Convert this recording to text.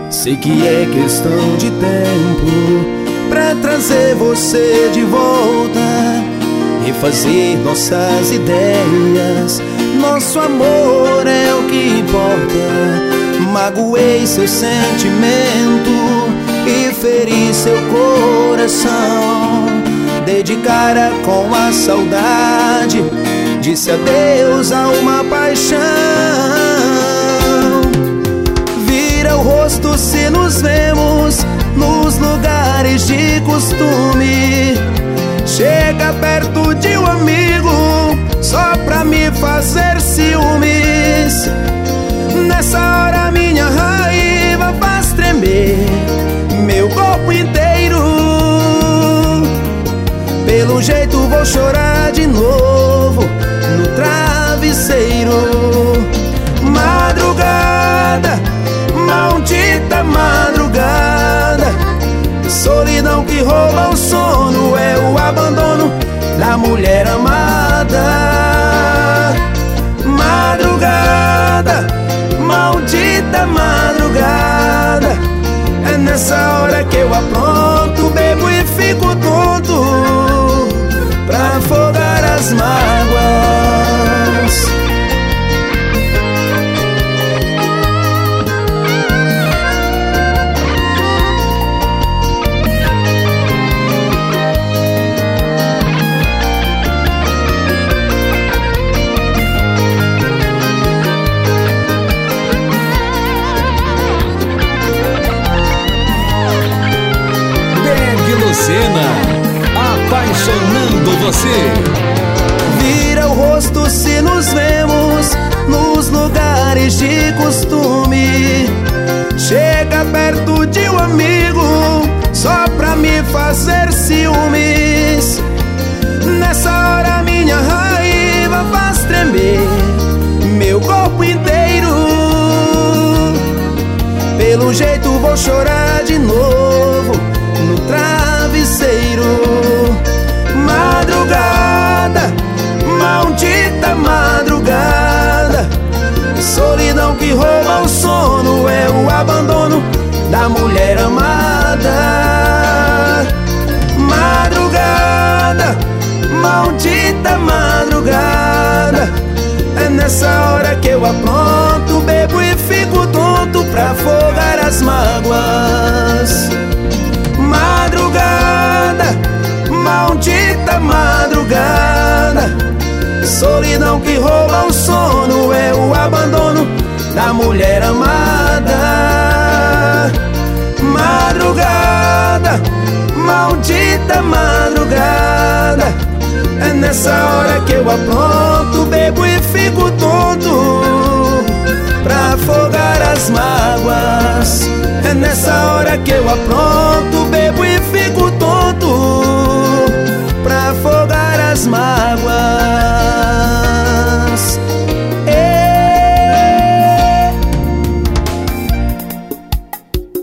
Sei que é questão de tempo pra trazer você de volta, refazer nossas ideias. Nosso amor é o que importa. Magoei seu sentimento e feri seu coração. Dei de cara com a saudade, disse adeus a uma paixão. Vira o rosto se nos vemos nos lugares de costume. Chega perto de um amigo só pra me fazer ciúmes. Nessa hora minha raiva faz tremer meu corpo inteiro. Pelo jeito vou chorar de novo no travesseiro. Madrugada, maldita madrugada, solidão que rouba o sono, é o abandono da mulher amada. Madrugada, maldita madrugada, é nessa hora que eu apronto, bebo e fico tonto pra afogar as mágoas. Apaixonando você. Vira o rosto se nos vemos nos lugares de costume. Chega perto de um amigo só pra me fazer ciúmes. Nessa hora minha raiva faz tremer meu corpo inteiro. Pelo jeito vou chorar de novo no travesseiro. Madrugada, maldita madrugada, solidão que rouba o sono, é o abandono da mulher amada. Madrugada, maldita madrugada, é nessa hora que eu apronto, bebo e fico tonto pra afogar as mágoas. Madrugada, maldita madrugada, solidão que rouba o sono, é o abandono da mulher amada. Madrugada, maldita madrugada, é nessa hora que eu apronto, bebo e fico tonto pra afogar as mágoas. É nessa hora que eu apronto,